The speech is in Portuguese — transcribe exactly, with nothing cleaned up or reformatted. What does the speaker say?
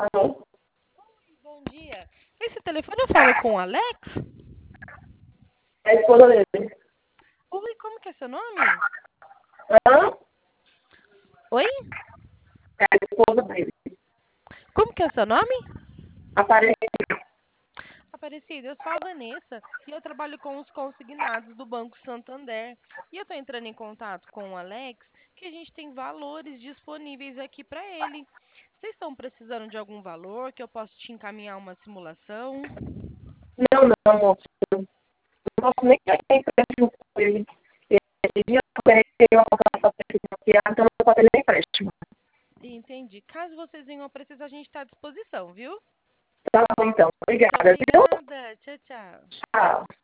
Alô? Bom dia. Esse telefone eu falo com o Alex? É a esposa dele. Oi, como que é seu nome? Hã? Oi? É a esposa dele. Como que é seu nome? Aparecida. Aparecida, eu sou a Vanessa e eu trabalho com os consignados do Banco Santander. E eu estou entrando em contato com o Alex, que a gente tem valores disponíveis aqui para ele. Vocês estão precisando de algum valor que eu possa te encaminhar uma simulação? Não, não, moço. Não posso nem ter empréstimo com ele. Esse dia eu ofereci uma casa para financiar, então não pode nem empréstimo. Entendi. Caso vocês venham a precisar, a gente está à disposição, viu? Tá bom, então. Muito Obrigada, viu? obrigada. Tchau, tchau. Tchau.